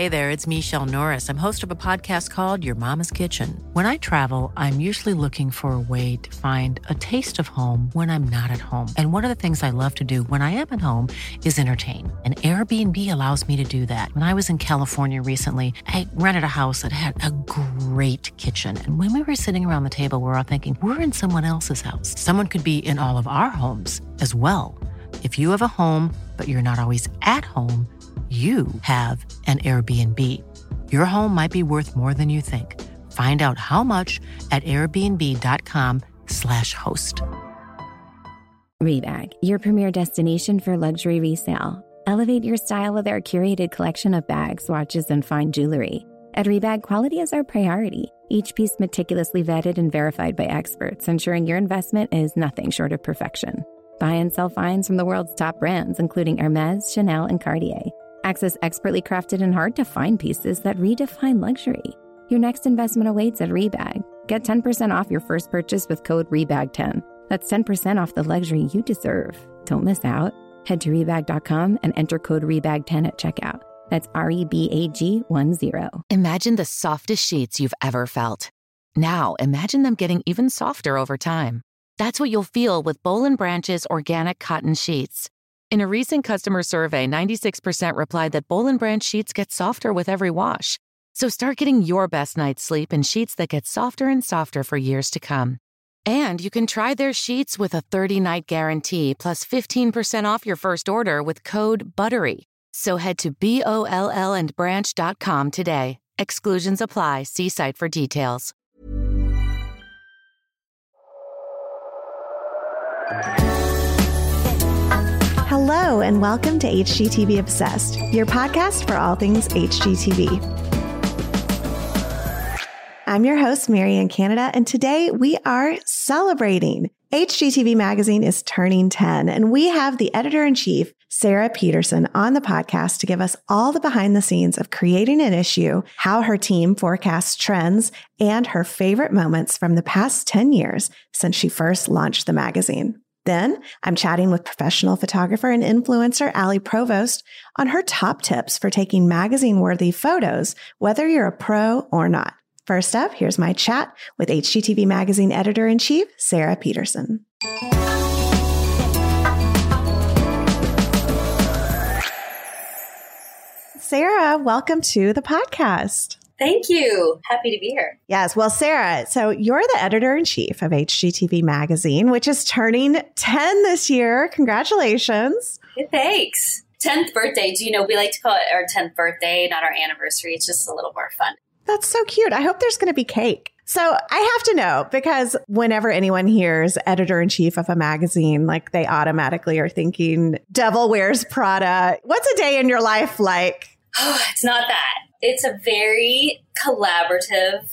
Hey there, it's Michelle Norris. I'm host of a podcast called Your Mama's Kitchen. When I travel, I'm usually looking for a way to find a taste of home when I'm not at home. And one of the things I love to do when I am at home is entertain. And Airbnb allows me to do that. When I was in California recently, I rented a house that had a great kitchen. And when we were sitting around the table, we were all thinking, we're in someone else's house. Someone could be in all of our homes as well. If you have a home, but you're not always at home, you have an Airbnb. Your home might be worth more than you think. Find out how much at airbnb.com/host. Rebag, your premier destination for luxury resale. Elevate your style with our curated collection of bags, watches, and fine jewelry. At Rebag, quality is our priority. Each piece meticulously vetted and verified by experts, ensuring your investment is nothing short of perfection. Buy and sell finds from the world's top brands, including Hermes, Chanel, and Cartier. Access expertly crafted and hard-to-find pieces that redefine luxury. Your next investment awaits at Rebag. Get 10% off your first purchase with code REBAG10. That's 10% off the luxury you deserve. Don't miss out. Head to Rebag.com and enter code REBAG10 at checkout. That's REBAG10. Imagine the softest sheets you've ever felt. Now, imagine them getting even softer over time. That's what you'll feel with Boll & Branch's organic cotton sheets. In a recent customer survey, 96% replied that Boll & Branch sheets get softer with every wash. So start getting your best night's sleep in sheets that get softer and softer for years to come. And you can try their sheets with a 30-night guarantee plus 15% off your first order with code BUTTERY. So head to BOLLandbranch.com today. Exclusions apply. See site for details. Hello, and welcome to HGTV Obsessed, your podcast for all things HGTV. I'm your host, Marianne Canada, and today we are celebrating. HGTV Magazine is turning 10, and we have the editor-in-chief, Sarah Peterson, on the podcast to give us all the behind the scenes of creating an issue, how her team forecasts trends, and her favorite moments from the past 10 years since she first launched the magazine. Then I'm chatting with professional photographer and influencer Allie Provost on her top tips for taking magazine-worthy photos, whether you're a pro or not. First up, here's my chat with HGTV Magazine editor-in-chief, Sarah Peterson. Sarah, welcome to the podcast. Thank you. Happy to be here. Yes. Well, Sarah, so you're the editor-in-chief of HGTV Magazine, which is turning 10 this year. Congratulations. Thanks. 10th birthday. Do you know, we like to call it our 10th birthday, not our anniversary. It's just a little more fun. That's so cute. I hope there's going to be cake. So I have to know, because whenever anyone hears editor-in-chief of a magazine, like they automatically are thinking Devil Wears Prada. What's a day in your life like? Oh, it's not that. It's a very collaborative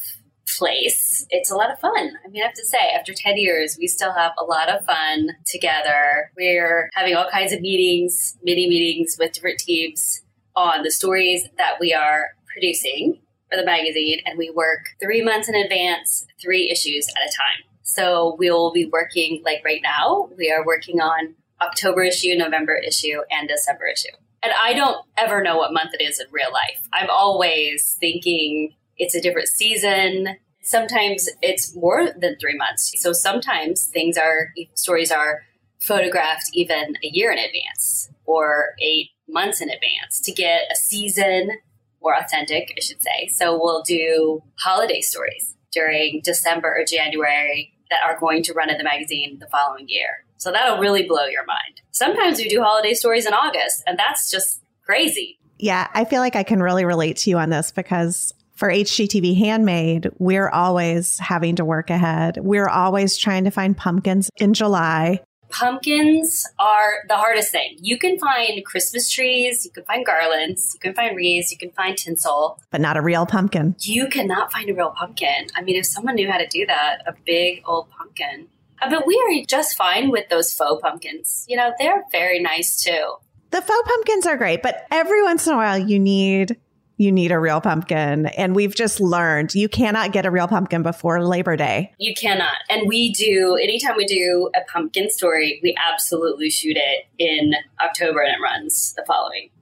place. It's a lot of fun. I mean, I have to say, after 10 years, we still have a lot of fun together. We're having all kinds of meetings, mini meetings with different teams on the stories that we are producing for the magazine. And we work 3 months in advance, 3 issues at a time. So we'll be working, like right now, we are working on October issue, November issue, and December issue. And I don't ever know what month it is in real life. I'm always thinking it's a different season. Sometimes it's more than 3 months. So sometimes stories are photographed even a year in advance or 8 months in advance to get a season more authentic, I should say. So we'll do holiday stories during December or January that are going to run in the magazine the following year. So that'll really blow your mind. Sometimes we do holiday stories in August, and that's just crazy. Yeah, I feel like I can really relate to you on this because for HGTV Handmade, we're always having to work ahead. We're always trying to find pumpkins in July. Pumpkins are the hardest thing. You can find Christmas trees, you can find garlands, you can find wreaths, you can find tinsel. But not a real pumpkin. You cannot find a real pumpkin. I mean, if someone knew how to do that, a big old pumpkin. But we are just fine with those faux pumpkins. You know, they're very nice too. The faux pumpkins are great, but every once in a while you need a real pumpkin. And we've just learned you cannot get a real pumpkin before Labor Day. You cannot. And anytime we do a pumpkin story, we absolutely shoot it in October and it runs the following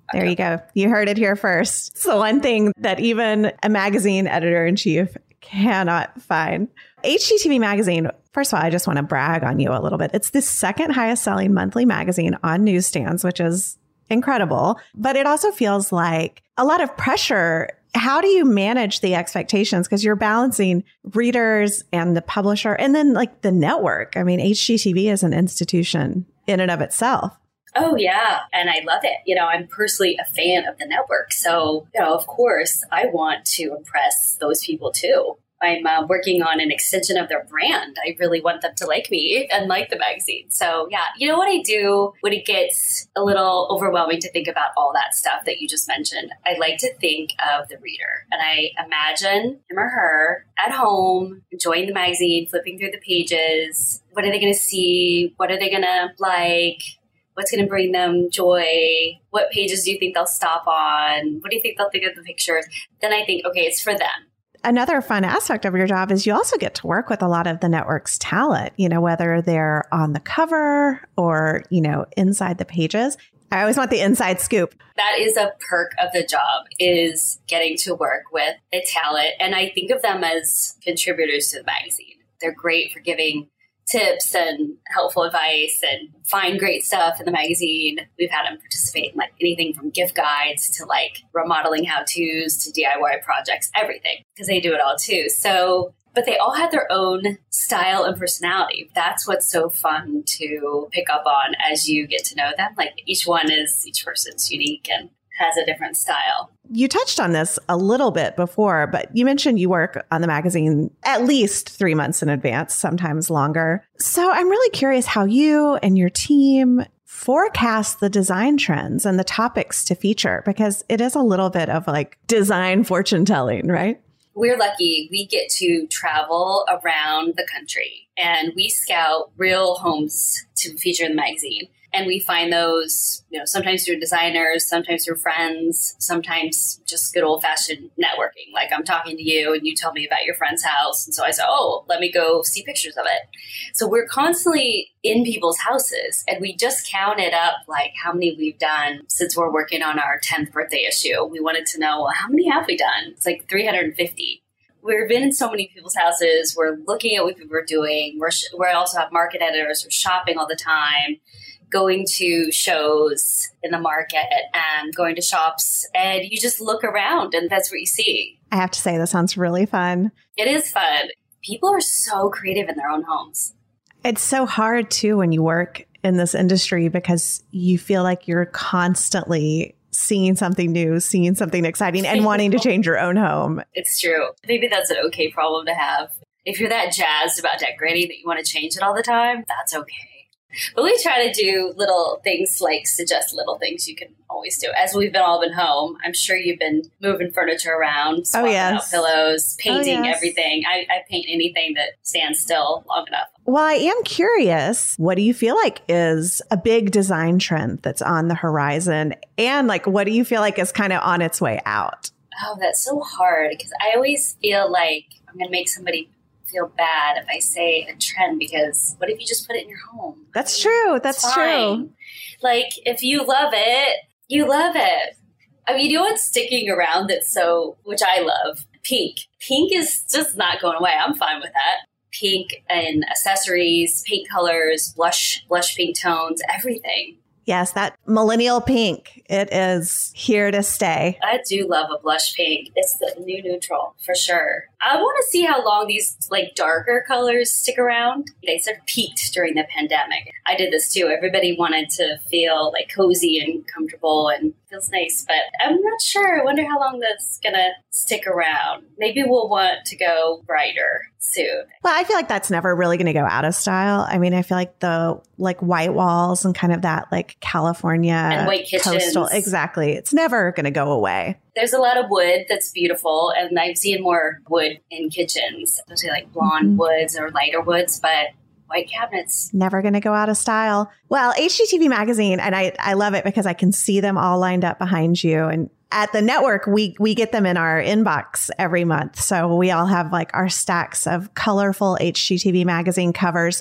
There you go. You heard it here first. It's the one thing that even a magazine editor-in-chief cannot find. HGTV Magazine, first of all, I just want to brag on you a little bit. It's the second highest selling monthly magazine on newsstands, which is incredible. But it also feels like a lot of pressure. How do you manage the expectations? Because you're balancing readers and the publisher and then like the network. I mean, HGTV is an institution in and of itself. Oh, yeah. And I love it. I'm personally a fan of the network. So, of course, I want to impress those people too. I'm working on an extension of their brand. I really want them to like me and like the magazine. So, yeah, you know what I do when it gets a little overwhelming to think about all that stuff that you just mentioned? I like to think of the reader. And I imagine him or her at home, enjoying the magazine, flipping through the pages. What are they going to see? What are they going to like? What's going to bring them joy? What pages do you think they'll stop on? What do you think they'll think of the pictures? Then I think, okay, it's for them. Another fun aspect of your job is you also get to work with a lot of the network's talent, whether they're on the cover or, inside the pages. I always want the inside scoop. That is a perk of the job, is getting to work with the talent. And I think of them as contributors to the magazine. They're great for giving tips and helpful advice and find great stuff in the magazine. We've had them participate in like anything from gift guides to like remodeling how-tos to DIY projects, everything, because they do it all too. So, but they all have their own style and personality. That's what's so fun to pick up on as you get to know them. Like each person's unique and has a different style. You touched on this a little bit before, but you mentioned you work on the magazine at least 3 months in advance, sometimes longer. So I'm really curious how you and your team forecast the design trends and the topics to feature, because it is a little bit of like design fortune telling, right? We're lucky. We get to travel around the country and we scout real homes to feature in the magazine. And we find those, sometimes through designers, sometimes through friends, sometimes just good old fashioned networking. Like I'm talking to you and you tell me about your friend's house. And so I say, oh, let me go see pictures of it. So we're constantly in people's houses and we just counted up like how many we've done since we're working on our 10th birthday issue. We wanted to know, well, how many have we done? It's like 350. We've been in so many people's houses. We're looking at what people are doing. We also have market editors. We're shopping all the time, going to shows in the market and going to shops, and you just look around and that's what you see. I have to say, this sounds really fun. It is fun. People are so creative in their own homes. It's so hard too when you work in this industry because you feel like you're constantly seeing something new, seeing something exciting and wanting to change your own home. It's true. Maybe that's an okay problem to have. If you're that jazzed about decorating that you want to change it all the time, that's okay. But we try to do little things, like suggest little things you can always do. As we've all been home, I'm sure you've been moving furniture around, swapping out pillows, painting everything. I paint anything that stands still long enough. Well, I am curious, what do you feel like is a big design trend that's on the horizon? And like, what do you feel like is kind of on its way out? Oh, that's so hard because I always feel like I'm going to make somebody feel bad if I say a trend, because what if you just put it in your home? That's true. That's true. Like if you love it, you love it. I mean, you know what's sticking around which I love? Pink. Pink is just not going away. I'm fine with that. Pink and accessories, paint colors, blush pink tones, everything. Yes, that millennial pink. It is here to stay. I do love a blush pink. It's the new neutral for sure. I want to see how long these like darker colors stick around. They sort of peaked during the pandemic. I did this too. Everybody wanted to feel like cozy and comfortable and feels nice, but I'm not sure. I wonder how long that's going to stick around. Maybe we'll want to go brighter soon. Well, I feel like that's never really going to go out of style. I mean, I feel like the like white walls and kind of that like California and white kitchens. Coastal. Exactly. It's never going to go away. There's a lot of wood that's beautiful, and I've seen more wood in kitchens, especially like blonde woods or lighter woods, but white cabinets. Never going to go out of style. Well, HGTV Magazine, and I love it because I can see them all lined up behind you. And at the network, we get them in our inbox every month. So we all have like our stacks of colorful HGTV Magazine covers.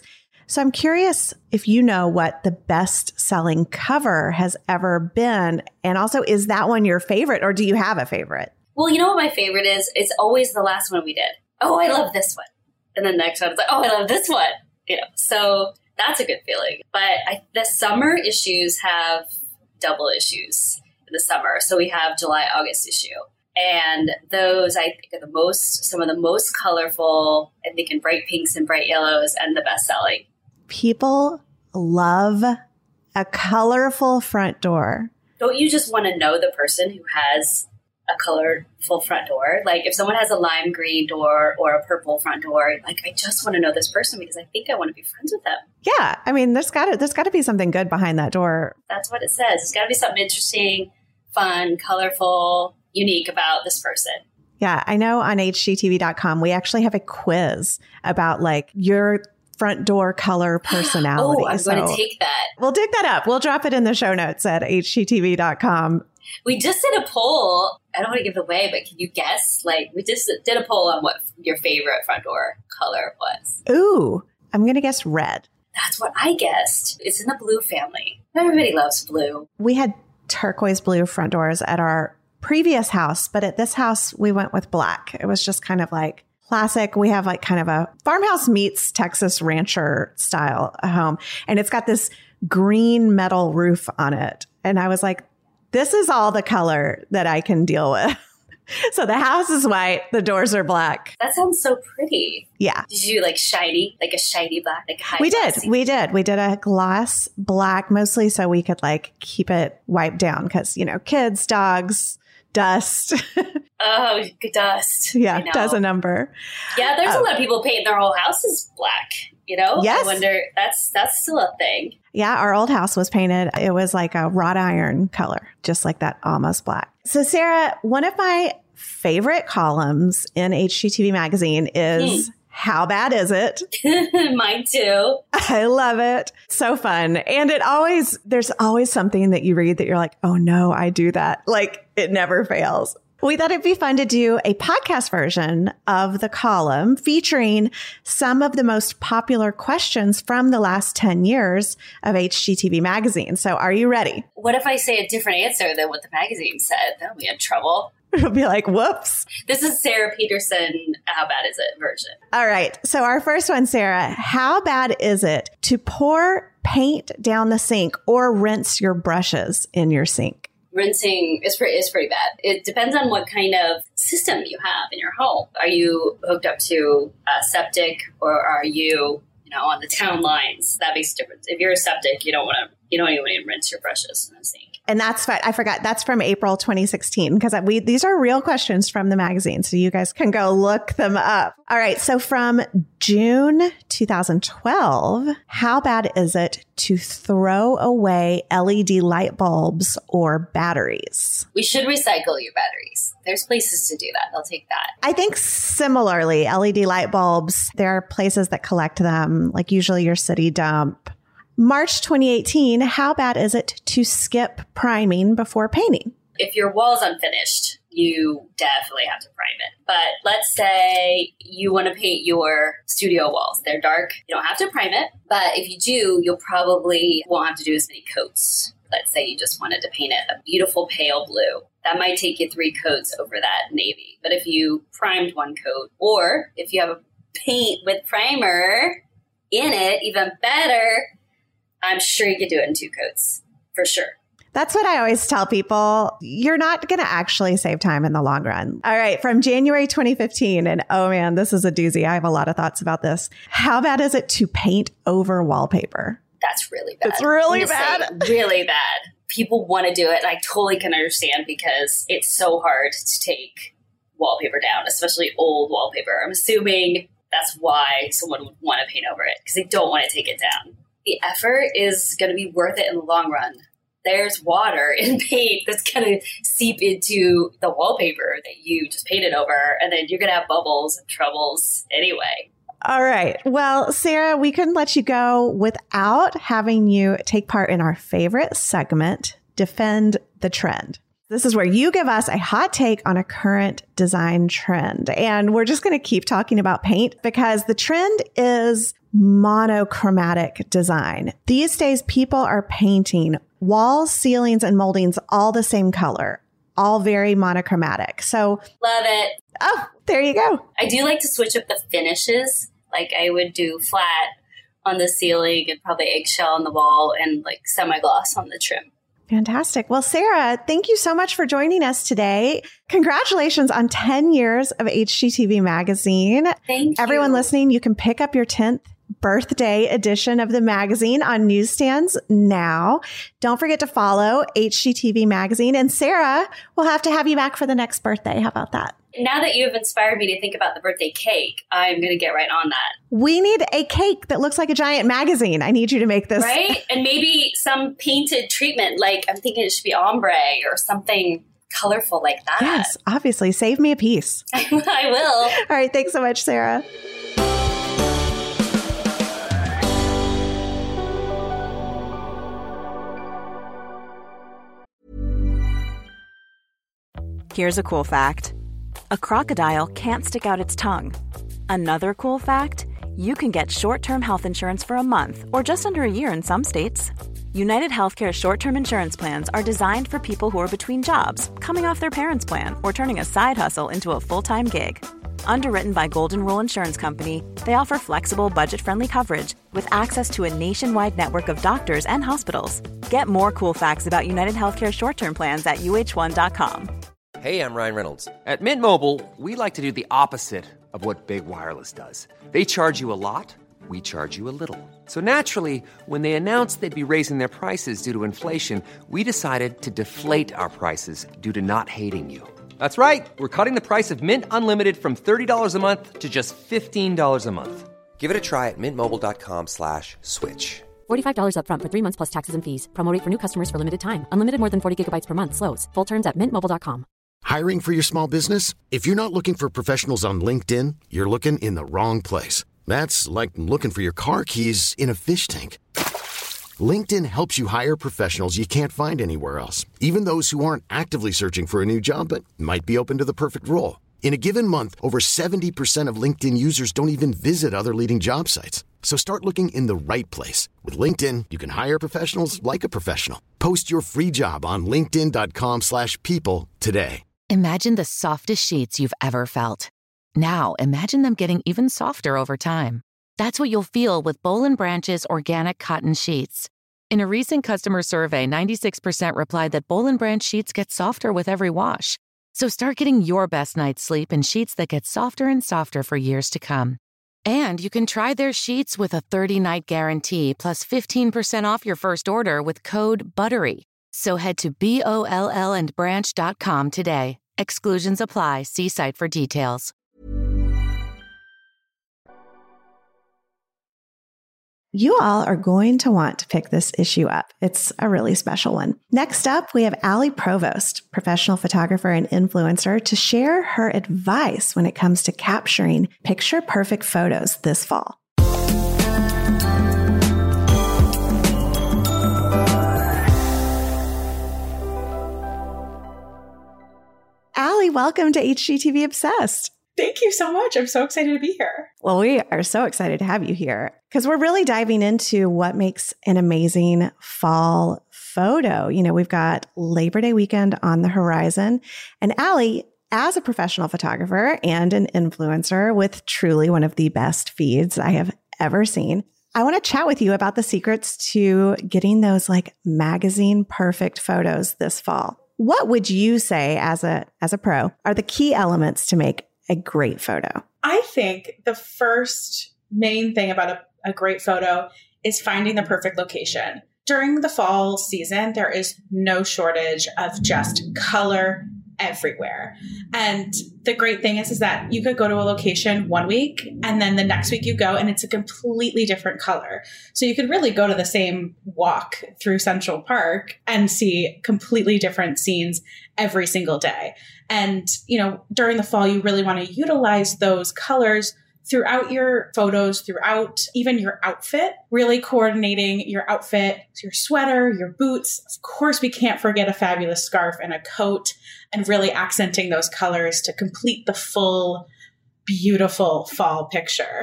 So I'm curious if you know what the best-selling cover has ever been. And also, is that one your favorite, or do you have a favorite? Well, you know what my favorite is? It's always the last one we did. Oh, I love this one. And then the next one, it's like, oh, I love this one. So that's a good feeling. But the summer issues have double issues in the summer. So we have July, August issue. And those, I think, are some of the most colorful, I think, in bright pinks and bright yellows, and the best selling. People love a colorful front door. Don't you just want to know the person who has a colorful front door? Like if someone has a lime green door or a purple front door, like I just want to know this person because I think I want to be friends with them. Yeah. I mean, there's got to be something good behind that door. That's what it says. It's got to be something interesting, fun, colorful, unique about this person. Yeah. I know on HGTV.com, we actually have a quiz about like your front door color personality. Oh, I'm going to take that. We'll dig that up. We'll drop it in the show notes at HGTV.com. We just did a poll. I don't want to give it away, but can you guess? Like, we just did a poll on what your favorite front door color was. Ooh, I'm going to guess red. That's what I guessed. It's in the blue family. Everybody loves blue. We had turquoise blue front doors at our previous house, but at this house, we went with black. It was just kind of like classic. We have like kind of a farmhouse meets Texas rancher style home. And it's got this green metal roof on it. And I was like, this is all the color that I can deal with. So the house is white. The doors are black. That sounds so pretty. Yeah. Did you like shiny, like a shiny black? Like high We glossy? did. We did a gloss black, mostly so we could like keep it wiped down because, kids, dogs, dust. Oh, dust. Yeah, does a number. Yeah, there's a lot of people painting their whole houses black. Yes. I wonder, that's still a thing. Yeah, our old house was painted. It was like a wrought iron color, just like that, almost black. So Sarah, one of my favorite columns in HGTV magazine is How Bad Is It? Mine too. I love it. So fun. And there's always something that you read that you're like, oh no, I do that. Like it never fails. We thought it'd be fun to do a podcast version of the column featuring some of the most popular questions from the last 10 years of HGTV magazine. So are you ready? What if I say a different answer than what the magazine said? Then we in trouble. It'll be like, whoops. This is Sarah Peterson, How Bad Is It version. All right. So our first one, Sarah, how bad is it to pour paint down the sink or rinse your brushes in your sink? Rinsing is pretty bad. It depends on what kind of system you have in your home. Are you hooked up to a septic or are you, on the town lines? That makes a difference. If you're a septic, you don't even want to rinse your brushes in the sink. And that's fine. I forgot. That's from April 2016 because these are real questions from the magazine. So you guys can go look them up. All right. So from June 2012, how bad is it to throw away LED light bulbs or batteries? We should recycle your batteries. There's places to do that. They'll take that. I think similarly, LED light bulbs, there are places that collect them, like usually your city dump. March 2018, how bad is it to skip priming before painting? If your wall's unfinished, you definitely have to prime it. But let's say you want to paint your studio walls. They're dark. You don't have to prime it. But if you do, you'll probably won't have to do as many coats. Let's say you just wanted to paint it a beautiful pale blue. That might take you 3 coats over that navy. But if you primed 1 coat, or if you have a paint with primer in it, even better, I'm sure you could do it in 2 coats, for sure. That's what I always tell people. You're not going to actually save time in the long run. All right. From January 2015, and oh man, this is a doozy. I have a lot of thoughts about this. How bad is it to paint over wallpaper? That's really bad. It's really bad. Really bad. People want to do it. And I totally can understand because it's so hard to take wallpaper down, especially old wallpaper. I'm assuming that's why someone would want to paint over it because they don't want to take it down. The effort is going to be worth it in the long run. There's water in paint that's going to seep into the wallpaper that you just painted over, and then you're going to have bubbles and troubles anyway. All right. Well, Sarah, we couldn't let you go without having you take part in our favorite segment, Defend the Trend. This is where you give us a hot take on a current design trend. And we're just going to keep talking about paint because the trend is monochromatic design. These days, people are painting walls, ceilings, and moldings all the same color, all very monochromatic. So love it. Oh, there you go. I do like to switch up the finishes. Like I would do flat on the ceiling and probably eggshell on the wall and like semi-gloss on the trim. Fantastic. Well, Sarah, thank you so much for joining us today. Congratulations on 10 years of HGTV Magazine. Thank you. Everyone listening, you can pick up your 10th birthday edition of the magazine on newsstands now. Don't forget to follow HGTV Magazine. And Sarah, we'll have to have you back for the next birthday. How about that? Now that you've inspired me to think about the birthday cake, I'm going to get right on that. We need a cake that looks like a giant magazine. I need you to make this. Right? And maybe some painted treatment. Like I'm thinking it should be ombre or something colorful like that. Yes, obviously. Save me a piece. I will. All right. Thanks so much, Sarah. Here's a cool fact. A crocodile can't stick out its tongue. Another cool fact, you can get short-term health insurance for a month or just under a year in some states. United Healthcare short-term insurance plans are designed for people who are between jobs, coming off their parents' plan, or turning a side hustle into a full-time gig. Underwritten by Golden Rule Insurance Company, they offer flexible, budget-friendly coverage with access to a nationwide network of doctors and hospitals. Get more cool facts about United Healthcare short-term plans at uh1.com. Hey, I'm Ryan Reynolds. At Mint Mobile, we like to do the opposite of what Big Wireless does. They charge you a lot, we charge you a little. So naturally, when they announced they'd be raising their prices due to inflation, we decided to deflate our prices due to not hating you. That's right. We're cutting the price of Mint Unlimited from $30 a month to just $15 a month. Give it a try at mintmobile.com/switch. $45 up front for 3 months plus taxes and fees. Promo rate for new customers for limited time. Unlimited more than 40 gigabytes per month slows. Full terms at mintmobile.com. Hiring for your small business? If you're not looking for professionals on LinkedIn, you're looking in the wrong place. That's like looking for your car keys in a fish tank. LinkedIn helps you hire professionals you can't find anywhere else, even those who aren't actively searching for a new job but might be open to the perfect role. In a given month, over 70% of LinkedIn users don't even visit other leading job sites. So start looking in the right place. With LinkedIn, you can hire professionals like a professional. Post your free job on linkedin.com/people today. Imagine the softest sheets you've ever felt. Now imagine them getting even softer over time. That's what you'll feel with Boll & Branch's organic cotton sheets. In a recent customer survey, 96% replied that Boll & Branch sheets get softer with every wash. So start getting your best night's sleep in sheets that get softer and softer for years to come. And you can try their sheets with a 30-night guarantee plus 15% off your first order with code BUTTERY. So head to BOLLandbranch.com today. Exclusions apply. See site for details. You all are going to want to pick this issue up. It's a really special one. Next up, we have Allie Provost, professional photographer and influencer, to share her advice when it comes to capturing picture-perfect photos this fall. Allie, welcome to HGTV Obsessed. Thank you so much. I'm so excited to be here. Well, we are so excited to have you here because we're really diving into what makes an amazing fall photo. You know, we've got Labor Day weekend on the horizon. And Allie, as a professional photographer and an influencer with truly one of the best feeds I have ever seen, I want to chat with you about the secrets to getting those like magazine perfect photos this fall. What would you say as a pro are the key elements to make a great photo? I think the first main thing about a great photo is finding the perfect location. During the fall season, there is no shortage of just color everywhere. And the great thing is that you could go to a location one week and then the next week you go and it's a completely different color. So you could really go to the same walk through Central Park and see completely different scenes every single day. And, you know, during the fall, you really want to utilize those colors throughout your photos, throughout even your outfit, really coordinating your outfit, your sweater, your boots. Of course, we can't forget a fabulous scarf and a coat, and really accenting those colors to complete the full, beautiful fall picture.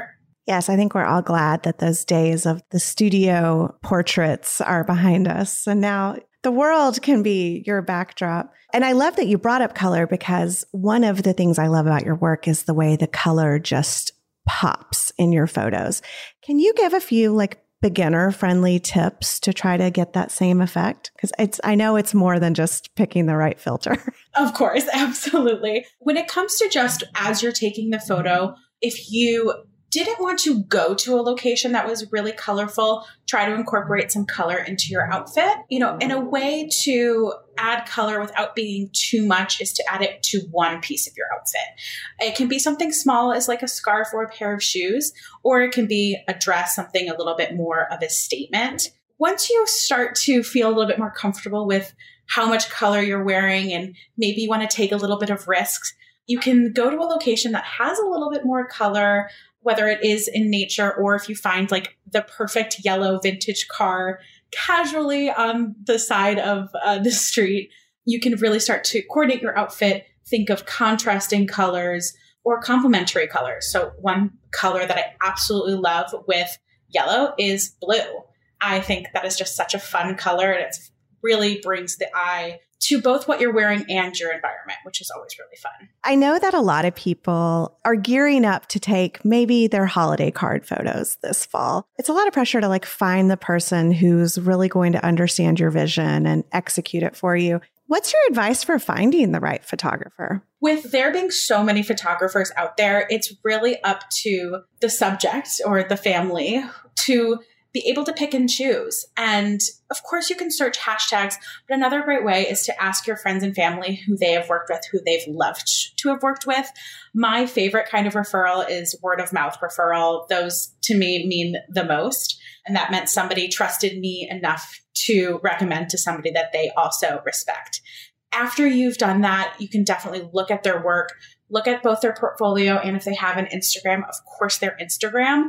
Yes, I think we're all glad that those days of the studio portraits are behind us. And now the world can be your backdrop. And I love that you brought up color, because one of the things I love about your work is the way the color just pops in your photos. Can you give a few beginner-friendly tips to try to get that same effect? Because I know it's more than just picking the right filter. Of course, absolutely. When it comes to just as you're taking the photo, if you didn't want to go to a location that was really colorful, try to incorporate some color into your outfit. In a way to add color without being too much is to add it to one piece of your outfit. It can be something small as like a scarf or a pair of shoes, or it can be a dress, something a little bit more of a statement. Once you start to feel a little bit more comfortable with how much color you're wearing and maybe you want to take a little bit of risks, you can go to a location that has a little bit more color, whether it is in nature or if you find the perfect yellow vintage car casually on the side of the street, you can really start to coordinate your outfit, think of contrasting colors or complementary colors. So one color that I absolutely love with yellow is blue. I think that is just such a fun color, and it really brings the eye to both what you're wearing and your environment, which is always really fun. I know that a lot of people are gearing up to take maybe their holiday card photos this fall. It's a lot of pressure to find the person who's really going to understand your vision and execute it for you. What's your advice for finding the right photographer? With there being so many photographers out there, it's really up to the subject or the family to be able to pick and choose. And of course, you can search hashtags, but another great way is to ask your friends and family who they have worked with, who they've loved to have worked with. My favorite kind of referral is word of mouth referral. Those to me mean the most. And that meant somebody trusted me enough to recommend to somebody that they also respect. After you've done that, you can definitely look at their work, look at both their portfolio, and if they have an Instagram, of course, their Instagram.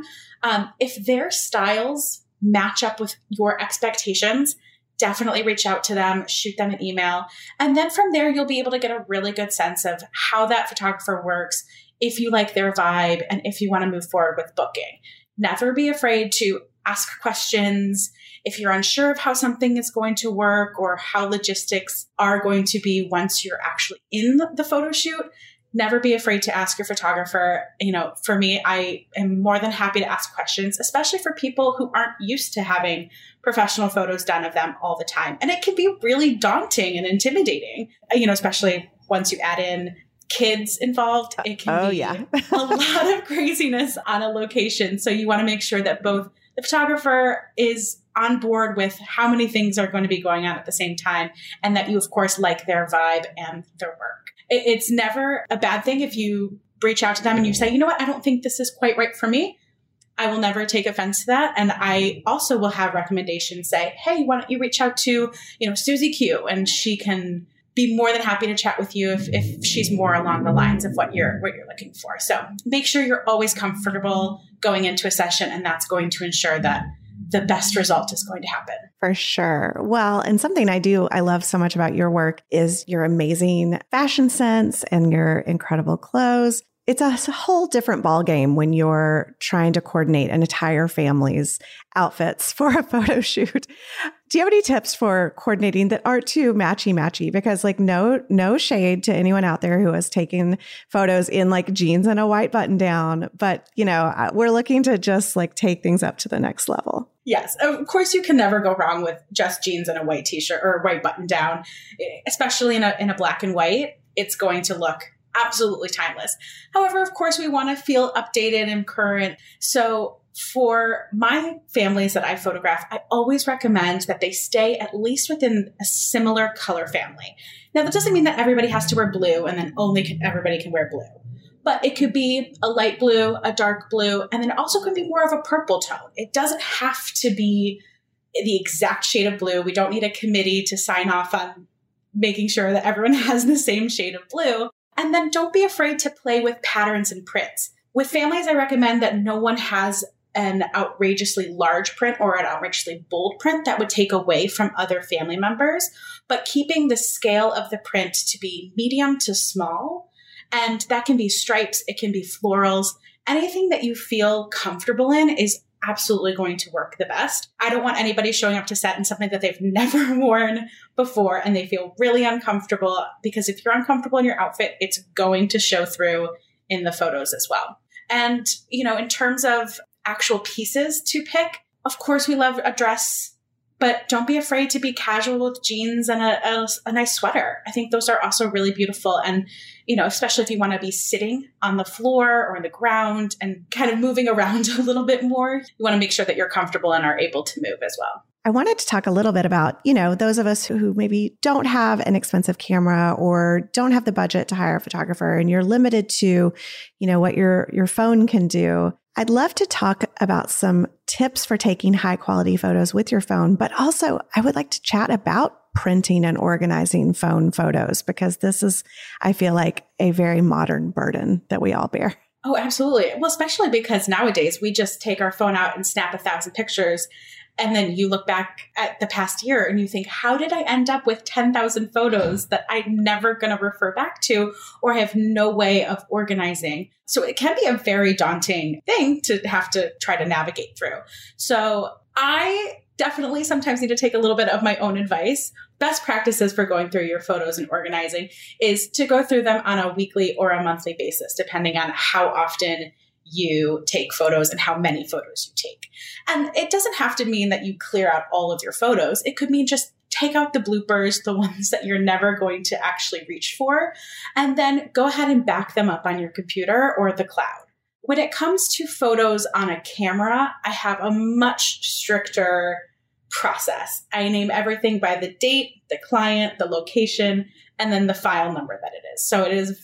If their styles match up with your expectations, definitely reach out to them, shoot them an email. And then from there, you'll be able to get a really good sense of how that photographer works, if you like their vibe, and if you want to move forward with booking. Never be afraid to ask questions. If you're unsure of how something is going to work or how logistics are going to be once you're actually in the photo shoot, never be afraid to ask your photographer. For me, I am more than happy to ask questions, especially for people who aren't used to having professional photos done of them all the time. And it can be really daunting and intimidating, especially once you add in kids involved. It can be a lot of craziness on a location. So you want to make sure that both the photographer is on board with how many things are going to be going on at the same time, and that you, of course, like their vibe and their work. It's never a bad thing if you reach out to them and you say, you know what, I don't think this is quite right for me. I will never take offense to that. And I also will have recommendations say, hey, why don't you reach out to, Susie Q, and she can be more than happy to chat with you if she's more along the lines of what you're looking for. So make sure you're always comfortable going into a session, and that's going to ensure that the best result is going to happen. For sure. Well, and something I love so much about your work is your amazing fashion sense and your incredible clothes. It's a whole different ballgame when you're trying to coordinate an entire family's outfits for a photo shoot. Do you have any tips for coordinating that aren't too matchy-matchy? Because no shade to anyone out there who is taking photos in jeans and a white button down, but we're looking to just take things up to the next level. Yes, of course, you can never go wrong with just jeans and a white t-shirt or a white button down, especially in a black and white. It's going to look absolutely timeless. However, of course, we want to feel updated and current. So for my families that I photograph, I always recommend that they stay at least within a similar color family. Now, that doesn't mean that everybody has to wear blue and then everybody can wear blue. But it could be a light blue, a dark blue, and then it also could be more of a purple tone. It doesn't have to be the exact shade of blue. We don't need a committee to sign off on making sure that everyone has the same shade of blue. And then don't be afraid to play with patterns and prints. With families, I recommend that no one has an outrageously large print or an outrageously bold print that would take away from other family members, but keeping the scale of the print to be medium to small. And that can be stripes, it can be florals, anything that you feel comfortable in is absolutely going to work the best. I don't want anybody showing up to set in something that they've never worn before and they feel really uncomfortable, because if you're uncomfortable in your outfit, it's going to show through in the photos as well. And, in terms of actual pieces to pick, of course, we love a dress, but don't be afraid to be casual with jeans and a nice sweater. I think those are also really beautiful. And, especially if you want to be sitting on the floor or on the ground and kind of moving around a little bit more, you want to make sure that you're comfortable and are able to move as well. I wanted to talk a little bit about, those of us who maybe don't have an expensive camera or don't have the budget to hire a photographer, and you're limited to, what your phone can do. I'd love to talk about some tips for taking high quality photos with your phone, but also I would like to chat about printing and organizing phone photos, because this is, I feel like, a very modern burden that we all bear. Oh, absolutely. Well, especially because nowadays we just take our phone out and snap 1,000 pictures. And then you look back at the past year and you think, how did I end up with 10,000 photos that I'm never going to refer back to or have no way of organizing? So it can be a very daunting thing to have to try to navigate through. So I definitely sometimes need to take a little bit of my own advice. Best practices for going through your photos and organizing is to go through them on a weekly or a monthly basis, depending on how often you take photos and how many photos you take. And it doesn't have to mean that you clear out all of your photos. It could mean just take out the bloopers, the ones that you're never going to actually reach for, and then go ahead and back them up on your computer or the cloud. When it comes to photos on a camera, I have a much stricter process. I name everything by the date, the client, the location, and then the file number that it is. So it is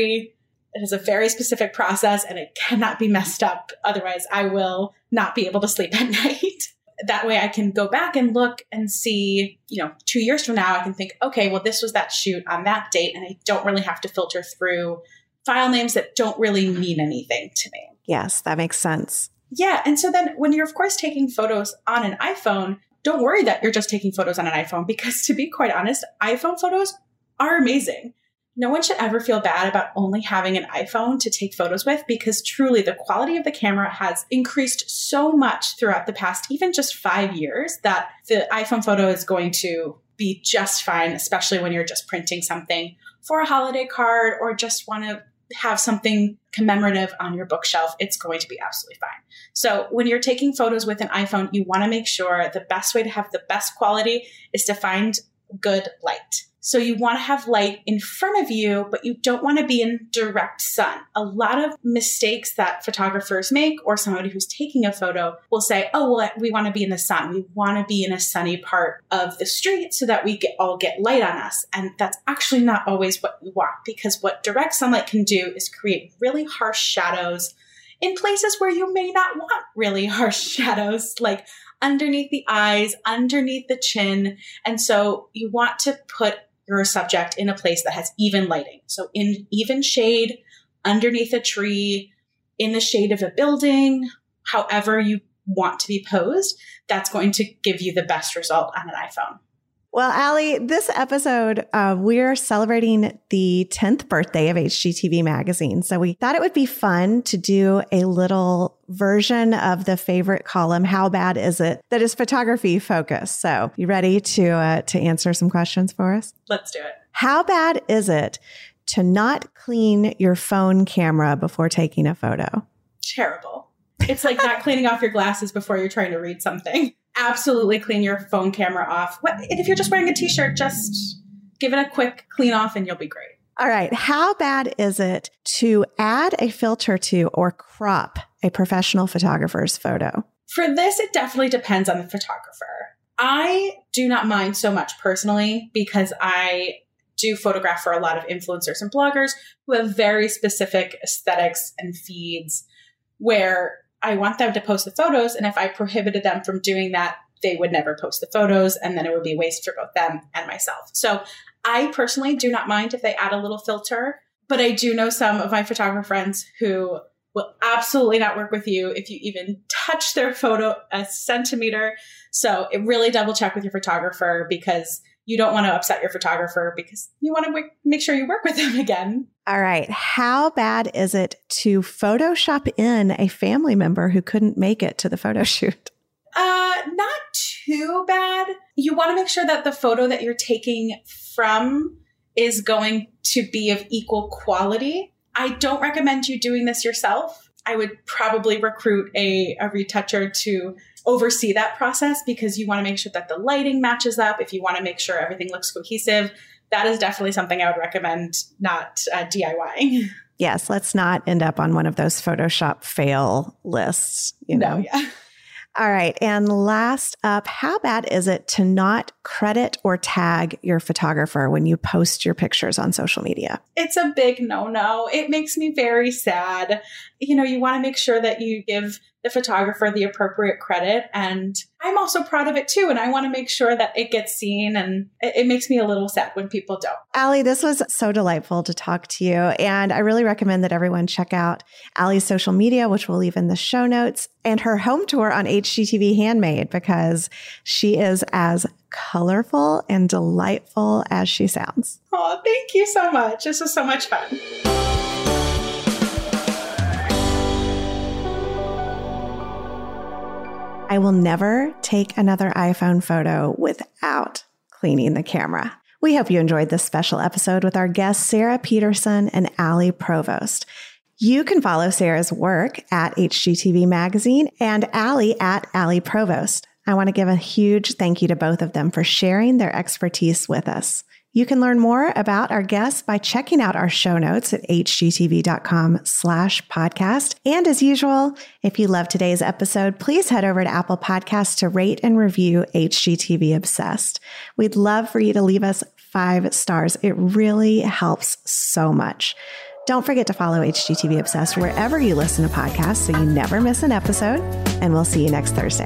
a very specific process and it cannot be messed up. Otherwise, I will not be able to sleep at night. That way I can go back and look and see, 2 years from now, I can think, okay, well, this was that shoot on that date. And I don't really have to filter through file names that don't really mean anything to me. Yes, that makes sense. Yeah. And so then when you're, of course, taking photos on an iPhone, don't worry that you're just taking photos on an iPhone, because to be quite honest, iPhone photos are amazing. No one should ever feel bad about only having an iPhone to take photos with, because truly the quality of the camera has increased so much throughout the past, even just 5 years, that the iPhone photo is going to be just fine, especially when you're just printing something for a holiday card or just want to have something commemorative on your bookshelf. It's going to be absolutely fine. So when you're taking photos with an iPhone, you want to make sure the best way to have the best quality is to find good light. So you want to have light in front of you, but you don't want to be in direct sun. A lot of mistakes that photographers make, or somebody who's taking a photo will say, oh, well, we want to be in the sun. We want to be in a sunny part of the street so that we all get light on us. And that's actually not always what we want, because what direct sunlight can do is create really harsh shadows in places where you may not want really harsh shadows, like underneath the eyes, underneath the chin. And so you want to put your subject in a place that has even lighting. So in even shade, underneath a tree, in the shade of a building, however you want to be posed, that's going to give you the best result on an iPhone. Well, Allie, this episode, we're celebrating the 10th birthday of HGTV Magazine. So we thought it would be fun to do a little version of the favorite column, How Bad Is It?, that is photography focused. So you ready to answer some questions for us? Let's do it. How bad is it to not clean your phone camera before taking a photo? Terrible. It's like not cleaning off your glasses before you're trying to read something. Absolutely clean your phone camera off. And if you're just wearing a t-shirt, just give it a quick clean off and you'll be great. All right. How bad is it to add a filter to or crop a professional photographer's photo? For this, it definitely depends on the photographer. I do not mind so much personally, because I do photograph for a lot of influencers and bloggers who have very specific aesthetics and feeds where I want them to post the photos. And if I prohibited them from doing that, they would never post the photos. And then it would be a waste for both them and myself. So I personally do not mind if they add a little filter, but I do know some of my photographer friends who will absolutely not work with you if you even touch their photo a centimeter. So it really double check with your photographer, because you don't want to upset your photographer because you want to make sure you work with them again. All right. How bad is it to Photoshop in a family member who couldn't make it to the photo shoot? Not too bad. You want to make sure that the photo that you're taking from is going to be of equal quality. I don't recommend you doing this yourself. I would probably recruit a retoucher to oversee that process because you want to make sure that the lighting matches up. If you want to make sure everything looks cohesive, that is definitely something I would recommend not DIYing. Yes, let's not end up on one of those Photoshop fail lists, you know. No, yeah. All right. And last up, how bad is it to not credit or tag your photographer when you post your pictures on social media? It's a big no-no. It makes me very sad. You know, you want to make sure that you give the photographer the appropriate credit. And I'm also proud of it too. And I want to make sure that it gets seen. And it makes me a little sad when people don't. Allie, this was so delightful to talk to you. And I really recommend that everyone check out Allie's social media, which we'll leave in the show notes, and her home tour on HGTV Handmade, because she is as colorful and delightful as she sounds. Oh, thank you so much. This was so much fun. I will never take another iPhone photo without cleaning the camera. We hope you enjoyed this special episode with our guests, Sarah Peterson and Allie Provost. You can follow Sarah's work at HGTV Magazine and Allie at Allie Provost. I want to give a huge thank you to both of them for sharing their expertise with us. You can learn more about our guests by checking out our show notes at hgtv.com/podcast. And as usual, if you love today's episode, please head over to Apple Podcasts to rate and review HGTV Obsessed. We'd love for you to leave us 5 stars. It really helps so much. Don't forget to follow HGTV Obsessed wherever you listen to podcasts so you never miss an episode. And we'll see you next Thursday.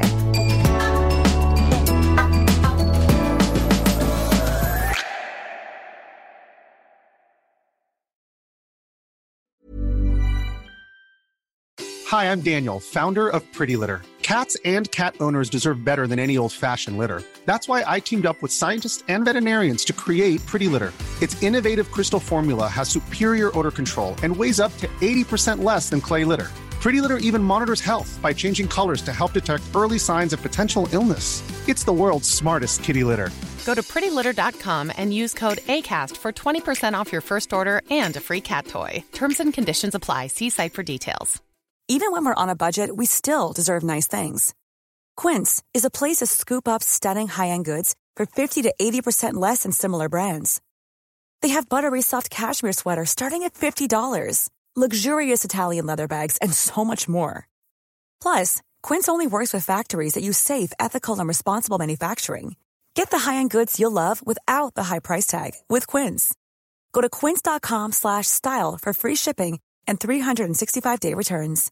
Hi, I'm Daniel, founder of Pretty Litter. Cats and cat owners deserve better than any old-fashioned litter. That's why I teamed up with scientists and veterinarians to create Pretty Litter. Its innovative crystal formula has superior odor control and weighs up to 80% less than clay litter. Pretty Litter even monitors health by changing colors to help detect early signs of potential illness. It's the world's smartest kitty litter. Go to prettylitter.com and use code ACAST for 20% off your first order and a free cat toy. Terms and conditions apply. See site for details. Even when we're on a budget, we still deserve nice things. Quince is a place to scoop up stunning high-end goods for 50 to 80% less than similar brands. They have buttery soft cashmere sweaters starting at $50, luxurious Italian leather bags, and so much more. Plus, Quince only works with factories that use safe, ethical, and responsible manufacturing. Get the high-end goods you'll love without the high price tag with Quince. Go to quince.com/style for free shipping and 365-day returns.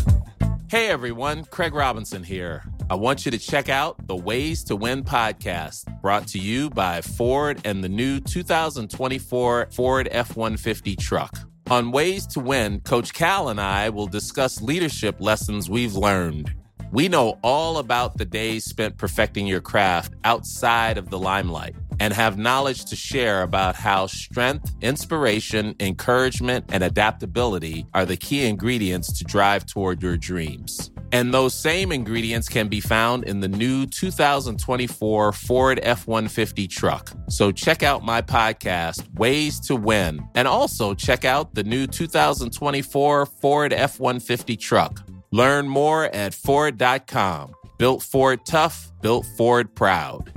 Hey everyone, Craig Robinson here. I want you to check out the Ways to Win podcast, brought to you by Ford and the new 2024 Ford F-150 truck. On Ways to Win, Coach Cal and I will discuss leadership lessons we've learned. We know all about the days spent perfecting your craft outside of the limelight and have knowledge to share about how strength, inspiration, encouragement, and adaptability are the key ingredients to drive toward your dreams. And those same ingredients can be found in the new 2024 Ford F-150 truck. So check out my podcast, Ways to Win, and also check out the new 2024 Ford F-150 truck. Learn more at Ford.com. Built Ford tough, built Ford proud.